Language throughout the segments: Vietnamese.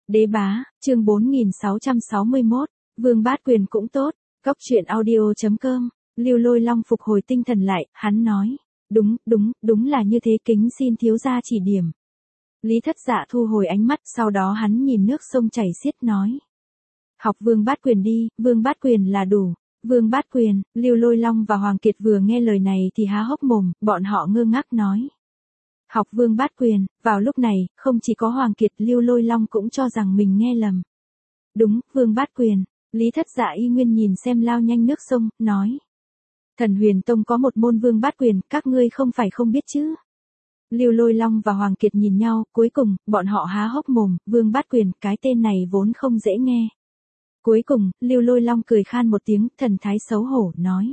Đế bá, chương 4661, Vương Bát Quyền cũng tốt, Cóc truyện audio.com, Lưu Lôi Long phục hồi tinh thần lại, hắn nói, đúng là như thế, kính xin thiếu gia chỉ điểm. Lý Thất Dạ thu hồi ánh mắt, sau đó hắn nhìn nước sông chảy xiết nói. Học Vương Bát Quyền đi, Vương Bát Quyền là đủ. Vương Bát Quyền, Lưu Lôi Long và Hoàng Kiệt vừa nghe lời này thì há hốc mồm, bọn họ ngơ ngác nói. Học Vương Bát Quyền, vào lúc này, không chỉ có Hoàng Kiệt, Lưu Lôi Long cũng cho rằng mình nghe lầm. Đúng, Vương Bát Quyền, Lý Thất Dạ y nguyên nhìn xem lao nhanh nước sông, nói. Thần Huyền Tông có một môn Vương Bát Quyền, các ngươi không phải không biết chứ. Lưu Lôi Long và Hoàng Kiệt nhìn nhau, cuối cùng, bọn họ há hốc mồm, Vương Bát Quyền, cái tên này vốn không dễ nghe. Cuối cùng, Lưu Lôi Long cười khan một tiếng, thần thái xấu hổ, nói.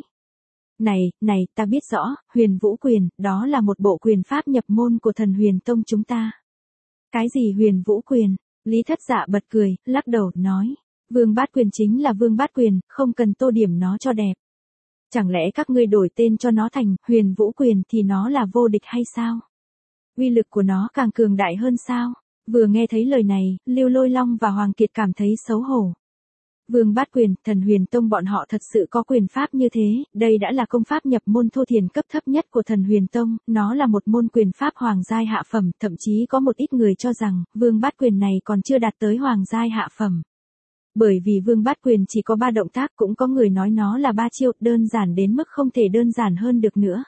Này, ta biết rõ, Huyền Vũ Quyền, đó là một bộ quyền pháp nhập môn của Thần Huyền Tông chúng ta. Cái gì Huyền Vũ Quyền? Lý Thất Dạ bật cười, lắc đầu, nói. Vương Bát Quyền chính là Vương Bát Quyền, không cần tô điểm nó cho đẹp. Chẳng lẽ các ngươi đổi tên cho nó thành Huyền Vũ Quyền thì nó là vô địch hay sao? Uy lực của nó càng cường đại hơn sao? Vừa nghe thấy lời này, Lưu Lôi Long và Hoàng Kiệt cảm thấy xấu hổ. Vương Bát Quyền, Thần Huyền Tông bọn họ thật sự có quyền pháp như thế, đây đã là công pháp nhập môn thô thiền cấp thấp nhất của Thần Huyền Tông, nó là một môn quyền pháp hoàng giai hạ phẩm, thậm chí có một ít người cho rằng, Vương Bát Quyền này còn chưa đạt tới hoàng giai hạ phẩm. Bởi vì Vương Bát Quyền chỉ có 3 động tác, cũng có người nói nó là 3 chiêu, đơn giản đến mức không thể đơn giản hơn được nữa.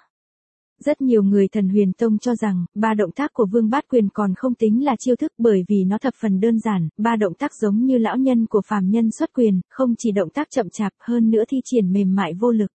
Rất nhiều người Thần Huyền Tông cho rằng, 3 động tác của Vương Bát Quyền còn không tính là chiêu thức bởi vì nó thập phần đơn giản, 3 động tác giống như lão nhân của phàm nhân xuất quyền, không chỉ động tác chậm chạp hơn nữa thi triển mềm mại vô lực.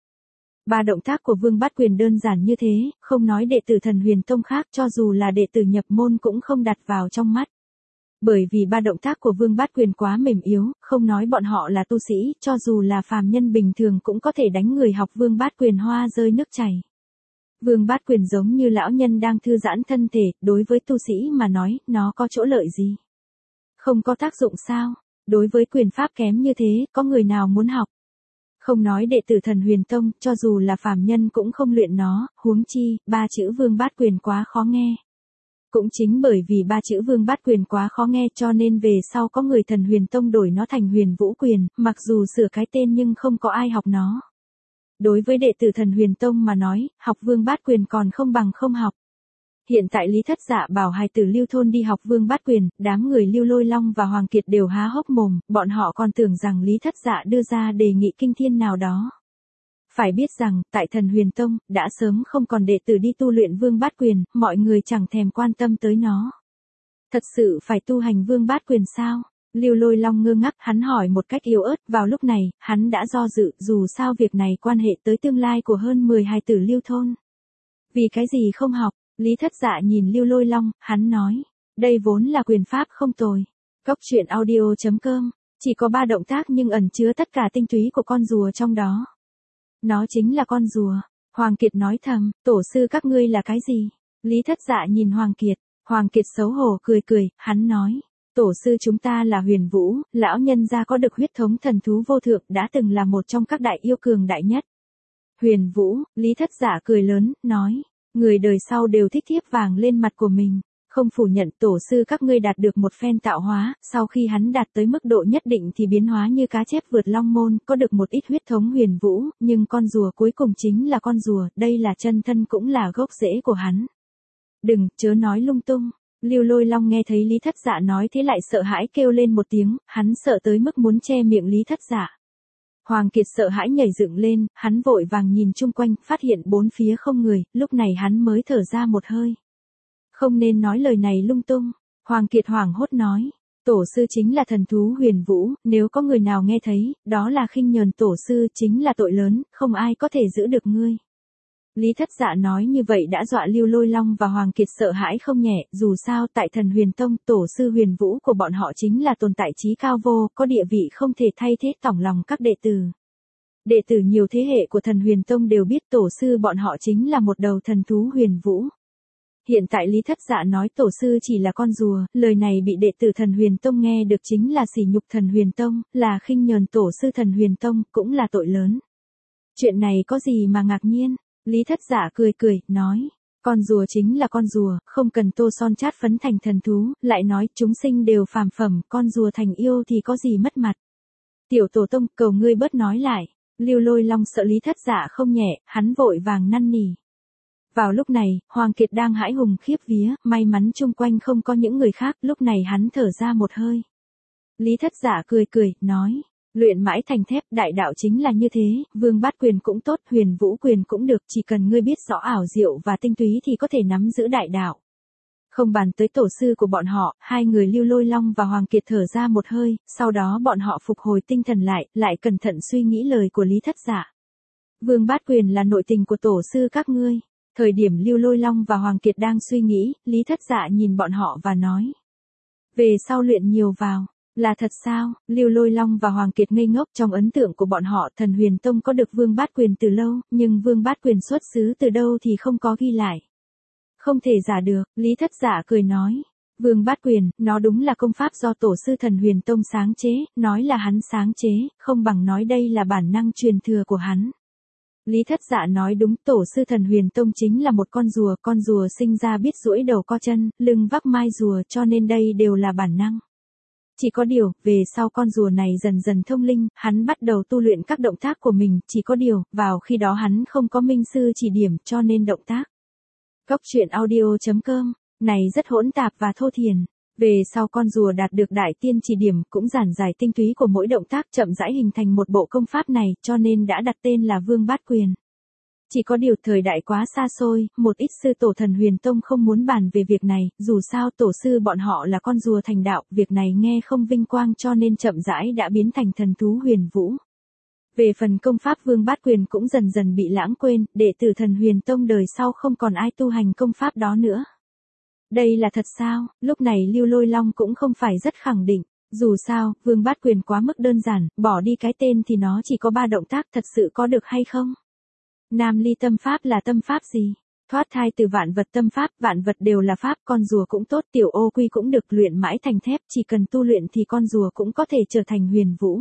3 động tác của Vương Bát Quyền đơn giản như thế, không nói đệ tử Thần Huyền Tông khác cho dù là đệ tử nhập môn cũng không đặt vào trong mắt. Bởi vì 3 động tác của Vương Bát Quyền quá mềm yếu, không nói bọn họ là tu sĩ, cho dù là phàm nhân bình thường cũng có thể đánh người học Vương Bát Quyền hoa rơi nước chảy. Vương Bát Quyền giống như lão nhân đang thư giãn thân thể, đối với tu sĩ mà nói, nó có chỗ lợi gì? Không có tác dụng sao? Đối với quyền pháp kém như thế, có người nào muốn học? Không nói đệ tử Thần Huyền Tông, cho dù là phàm nhân cũng không luyện nó, huống chi, 3 chữ Vương Bát Quyền quá khó nghe. Cũng chính bởi vì 3 chữ Vương Bát Quyền quá khó nghe cho nên về sau có người Thần Huyền Tông đổi nó thành Huyền Vũ Quyền, mặc dù sửa cái tên nhưng không có ai học nó. Đối với đệ tử Thần Huyền Tông mà nói, học Vương Bát Quyền còn không bằng không học. Hiện tại Lý Thất Dạ bảo hài tử Lưu Thôn đi học Vương Bát Quyền, đám người Lưu Lôi Long và Hoàng Kiệt đều há hốc mồm, bọn họ còn tưởng rằng Lý Thất Dạ đưa ra đề nghị kinh thiên nào đó. Phải biết rằng, tại Thần Huyền Tông, đã sớm không còn đệ tử đi tu luyện Vương Bát Quyền, mọi người chẳng thèm quan tâm tới nó. Thật sự phải tu hành Vương Bát Quyền sao? Lưu Lôi Long ngơ ngác, hắn hỏi một cách yếu ớt, vào lúc này, hắn đã do dự, dù sao việc này quan hệ tới tương lai của hơn 10 hài tử Lưu Thôn. Vì cái gì không học? Lý Thất Dạ nhìn Lưu Lôi Long, hắn nói, đây vốn là quyền pháp không tồi. Cóc truyện audio.com, chỉ có 3 động tác nhưng ẩn chứa tất cả tinh túy của con rùa trong đó. Nó chính là con rùa. Hoàng Kiệt nói thầm, tổ sư các ngươi là cái gì? Lý Thất Dạ nhìn Hoàng Kiệt xấu hổ cười, hắn nói. Tổ sư chúng ta là Huyền Vũ, lão nhân gia có được huyết thống thần thú vô thượng, đã từng là một trong các đại yêu cường đại nhất. Huyền Vũ, Lý Thất Dạ cười lớn, nói, người đời sau đều thích thiếp vàng lên mặt của mình, không phủ nhận tổ sư các ngươi đạt được một phen tạo hóa, sau khi hắn đạt tới mức độ nhất định thì biến hóa như cá chép vượt long môn, có được một ít huyết thống Huyền Vũ, nhưng con rùa cuối cùng chính là con rùa, đây là chân thân cũng là gốc rễ của hắn. Đừng, chớ nói lung tung. Lưu Lôi Long nghe thấy Lý Thất Dạ nói thế lại sợ hãi kêu lên một tiếng, hắn sợ tới mức muốn che miệng Lý Thất Dạ. Hoàng Kiệt sợ hãi nhảy dựng lên, hắn vội vàng nhìn chung quanh, phát hiện bốn phía không người, lúc này hắn mới thở ra một hơi. Không nên nói lời này lung tung, Hoàng Kiệt hoảng hốt nói, tổ sư chính là thần thú Huyền Vũ, nếu có người nào nghe thấy, đó là khinh nhờn tổ sư, chính là tội lớn, không ai có thể giữ được ngươi. Lý Thất Dạ nói như vậy đã dọa Lưu Lôi Long và Hoàng Kiệt sợ hãi không nhẹ, dù sao tại Thần Huyền Tông, tổ sư Huyền Vũ của bọn họ chính là tồn tại chí cao vô, có địa vị không thể thay thế tỏng lòng các đệ tử. Đệ tử nhiều thế hệ của Thần Huyền Tông đều biết tổ sư bọn họ chính là một đầu thần thú Huyền Vũ. Hiện tại Lý Thất Dạ nói tổ sư chỉ là con rùa, lời này bị đệ tử Thần Huyền Tông nghe được chính là sỉ nhục Thần Huyền Tông, là khinh nhờn tổ sư Thần Huyền Tông, cũng là tội lớn. Chuyện này có gì mà ngạc nhiên? Lý Thất Dạ cười, nói. Con rùa chính là con rùa, không cần tô son chát phấn thành thần thú, lại nói chúng sinh đều phàm phẩm, con rùa thành yêu thì có gì mất mặt. Tiểu tổ tông, cầu ngươi bớt nói lại. Lưu Lôi Long sợ Lý Thất Dạ không nhẹ, hắn vội vàng năn nỉ. Vào lúc này, Hoàng Kiệt đang hãi hùng khiếp vía, may mắn chung quanh không có những người khác, lúc này hắn thở ra một hơi. Lý Thất Dạ cười cười, nói, luyện mãi thành thép, đại đạo chính là như thế, Vương Bát Quyền cũng tốt, Huyền Vũ Quyền cũng được, chỉ cần ngươi biết rõ ảo diệu và tinh túy thì có thể nắm giữ đại đạo. Không bàn tới tổ sư của bọn họ, hai người Lưu Lôi Long và Hoàng Kiệt thở ra một hơi, sau đó bọn họ phục hồi tinh thần lại cẩn thận suy nghĩ lời của Lý Thất Dạ. Vương Bát Quyền là nội tình của tổ sư các ngươi. Thời điểm Lưu Lôi Long và Hoàng Kiệt đang suy nghĩ, Lý Thất Dạ nhìn bọn họ và nói. Về sau luyện nhiều vào. Là thật sao? Lưu Lôi Long và Hoàng Kiệt ngây ngốc, trong ấn tượng của bọn họ Thần Huyền Tông có được Vương Bát Quyền từ lâu, nhưng Vương Bát Quyền xuất xứ từ đâu thì không có ghi lại. Không thể giả được, Lý Thất Dạ cười nói. Vương Bát Quyền, nó đúng là công pháp do tổ sư Thần Huyền Tông sáng chế, nói là hắn sáng chế, không bằng nói đây là bản năng truyền thừa của hắn. Lý Thất Dạ nói đúng, tổ sư Thần Huyền Tông chính là một con rùa sinh ra biết duỗi đầu co chân, lưng vác mai rùa, cho nên đây đều là bản năng. Chỉ có điều, về sau con rùa này dần dần thông linh, hắn bắt đầu tu luyện các động tác của mình, chỉ có điều, vào khi đó hắn không có minh sư chỉ điểm, cho nên động tác. Cốc truyện audio.com, này rất hỗn tạp và thô thiển. Về sau con rùa đạt được đại tiên chỉ điểm, cũng giản giải tinh túy của mỗi động tác, chậm rãi hình thành một bộ công pháp này, cho nên đã đặt tên là Vương Bát Quyền. Chỉ có điều thời đại quá xa xôi, một ít sư tổ Thần Huyền Tông không muốn bàn về việc này, dù sao tổ sư bọn họ là con rùa thành đạo, việc này nghe không vinh quang cho nên chậm rãi đã biến thành thần thú Huyền Vũ. Về phần công pháp Vương Bát Quyền cũng dần dần bị lãng quên, đệ tử Thần Huyền Tông đời sau không còn ai tu hành công pháp đó nữa. Đây là thật sao? Lúc này Lưu Lôi Long cũng không phải rất khẳng định. Dù sao, Vương Bát Quyền quá mức đơn giản, bỏ đi cái tên thì nó chỉ có 3 động tác, thật sự có được hay không? Nam ly tâm pháp là tâm pháp gì? Thoát thai từ vạn vật tâm pháp, vạn vật đều là pháp, con rùa cũng tốt, tiểu ô quy cũng được, luyện mãi thành thép, chỉ cần tu luyện thì con rùa cũng có thể trở thành Huyền Vũ.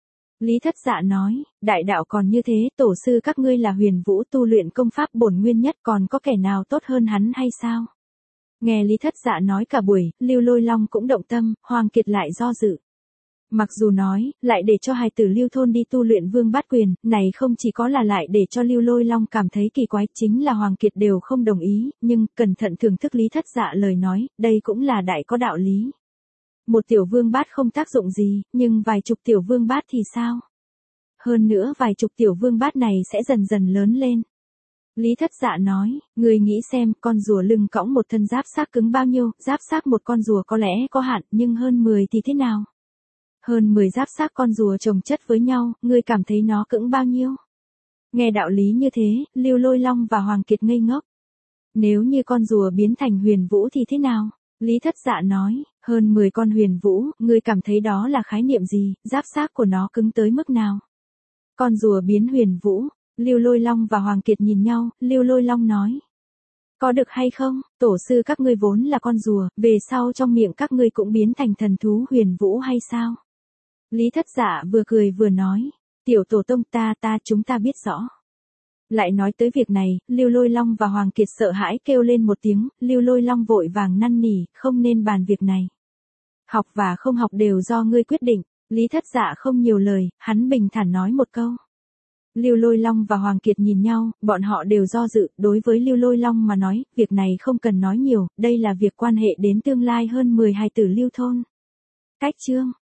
Lý Thất Dạ nói, đại đạo còn như thế, tổ sư các ngươi là Huyền Vũ tu luyện công pháp bổn nguyên nhất, còn có kẻ nào tốt hơn hắn hay sao? Nghe Lý Thất Dạ nói cả buổi, Lưu Lôi Long cũng động tâm, Hoàng Kiệt lại do dự. Mặc dù nói, lại để cho hài tử Lưu thôn đi tu luyện Vương Bát Quyền, này không chỉ có là lại để cho Lưu Lôi Long cảm thấy kỳ quái, chính là Hoàng Kiệt đều không đồng ý, nhưng cẩn thận thưởng thức Lý Thất Dạ lời nói, đây cũng là đại có đạo lý. Một tiểu vương bát không tác dụng gì, nhưng vài chục tiểu vương bát thì sao? Hơn nữa vài chục tiểu vương bát này sẽ dần dần lớn lên. Lý Thất Dạ nói, người nghĩ xem, con rùa lưng cõng một thân giáp xác cứng bao nhiêu, giáp xác một con rùa có lẽ có hạn, nhưng hơn 10 thì thế nào? Hơn 10 giáp xác con rùa chồng chất với nhau, ngươi cảm thấy nó cứng bao nhiêu? Nghe đạo lý như thế, Lưu Lôi Long và Hoàng Kiệt ngây ngốc. Nếu như con rùa biến thành Huyền Vũ thì thế nào? Lý Thất Dạ nói, hơn 10 con Huyền Vũ, ngươi cảm thấy đó là khái niệm gì, giáp xác của nó cứng tới mức nào? Con rùa biến Huyền Vũ, Lưu Lôi Long và Hoàng Kiệt nhìn nhau, Lưu Lôi Long nói. Có được hay không, tổ sư các ngươi vốn là con rùa, về sau trong miệng các ngươi cũng biến thành thần thú Huyền Vũ hay sao? Lý Thất Dạ vừa cười vừa nói, tiểu tổ tông chúng ta biết rõ. Lại nói tới việc này, Lưu Lôi Long và Hoàng Kiệt sợ hãi kêu lên một tiếng, Lưu Lôi Long vội vàng năn nỉ, không nên bàn việc này. Học và không học đều do ngươi quyết định, Lý Thất Dạ không nhiều lời, hắn bình thản nói một câu. Lưu Lôi Long và Hoàng Kiệt nhìn nhau, bọn họ đều do dự, đối với Lưu Lôi Long mà nói, việc này không cần nói nhiều, đây là việc quan hệ đến tương lai hơn 10 hài tử Lưu thôn. Cách chương